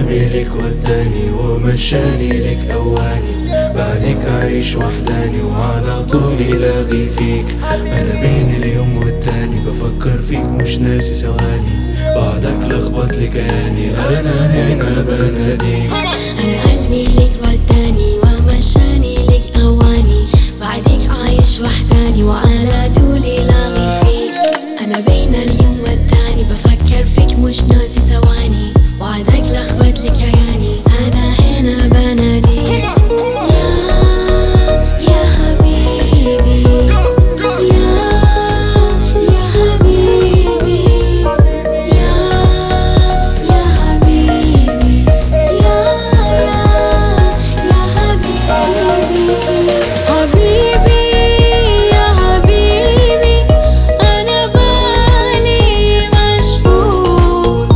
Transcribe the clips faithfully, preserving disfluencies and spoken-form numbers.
قلبي لك وداني ومشاني لك أواني، بعدك عايش وحداني وعلى طولي لاغي فيك. أنا بين اليوم والتاني بفكر فيك مش ناسي ثواني، بعدك لخبط لي كياني أنا هنا بناديك. أنا قلبي لك وداني ومشاني لك أواني، بعدك عايش وحداني وعلى طولي لاغي فيك. أنا بين اليوم والتاني بفكر فيك مش ناسي ثواني، وعدك لخبط لي كياني أنا هنا بناديك. يا يا حبيبي يا يا حبيبي يا يا حبيبي يا يا يا حبيبي حبيبي يا حبيبي. أنا بالي مشغول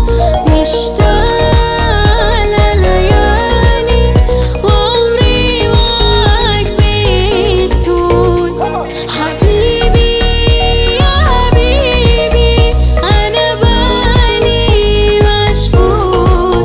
مشتاق لليالي وعمري معاك بيطول. حبيبي يا حبيبي أنا بالي مشغول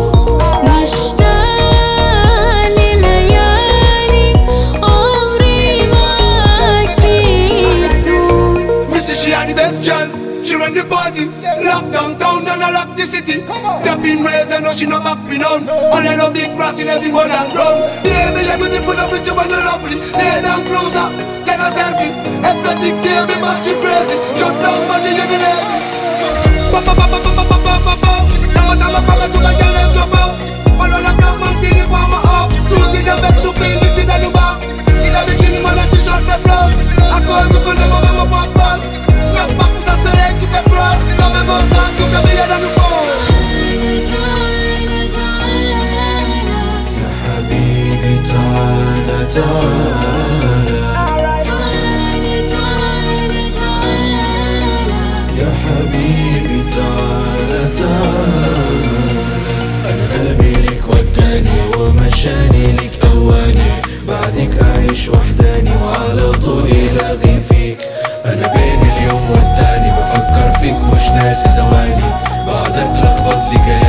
مشتاق لليالي عمري معاك بيطول. Missy, she had the best girl. She run the party, lock downtown and I lock the city. Step in ways, I know she not back for none. All I know big grass in every one and ground. Baby, you're beautiful and pretty and lovely. Lay down closer, take a selfie. Exotic baby, but you crazy. Jump down, body, you're the lazy. Ba ba ba ba ba ba ba ba ba ba. Summertime, I'm coming to my girl and drop out. All on the ground, man, feel it warm up. Susie, you make me feel it in the bar. In the beginning, man, I just shot the floor. I go to put them on my pop balls. Snap back, ça serait qui fait froid. Quand même, on sent que t'as bien dans le fond. يا حبيبي تعالى تعالى، يا حبيبي تعالى تعالى. أنا قلبي لك وداني ومشاني لك أواني، بعدك عايش وحداني وعلى طولي لاغي فيك. أنا بين اليوم والتاني بفكر فيك مش ناسي ثواني، بعدك لخبط لي كياني